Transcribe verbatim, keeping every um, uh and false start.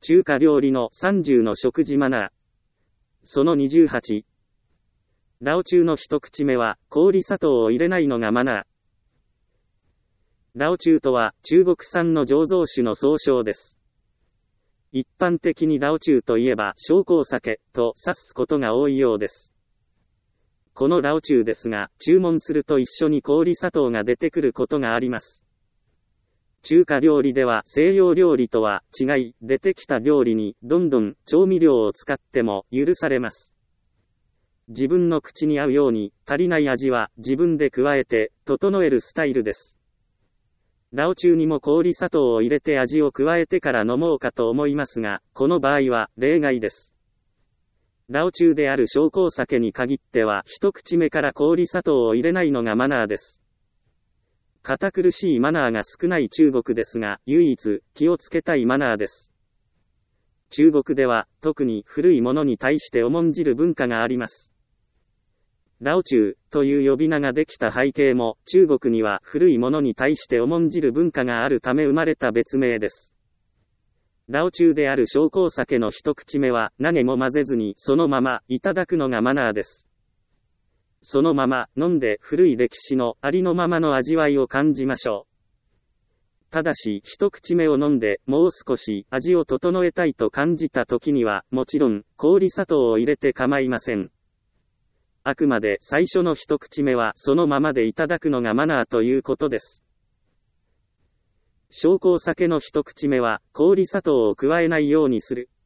中華料理のさんじゅうの食事マナー。そのにじゅうはち。ラオチュウの一口目は、氷砂糖を入れないのがマナー。ラオチュウとは、中国産の醸造酒の総称です。一般的にラオチュウといえば、紹興酒、と指すことが多いようです。このラオチュウですが、注文すると一緒に氷砂糖が出てくることがあります。中華料理では西洋料理とは違い、出てきた料理にどんどん調味料を使っても許されます。自分の口に合うように足りない味は自分で加えて整えるスタイルです。ラオチュウにも氷砂糖を入れて味を加えてから飲もうかと思いますが、この場合は例外です。ラオチュウである紹興酒に限っては一口目から氷砂糖を入れないのがマナーです。堅苦しいマナーが少ない中国ですが、唯一気をつけたいマナーです。中国では特に古いものに対して重んじる文化があります。ラオチュウという呼び名ができた背景も、中国には古いものに対して重んじる文化があるため生まれた別名です。ラオチュウである紹興酒の一口目は何も混ぜずにそのままいただくのがマナーです。そのまま飲んで古い歴史のありのままの味わいを感じましょう。ただし一口目を飲んでもう少し味を整えたいと感じた時にはもちろん氷砂糖を入れて構いません。あくまで最初の一口目はそのままでいただくのがマナーということです。紹興酒の一口目は氷砂糖を加えないようにする。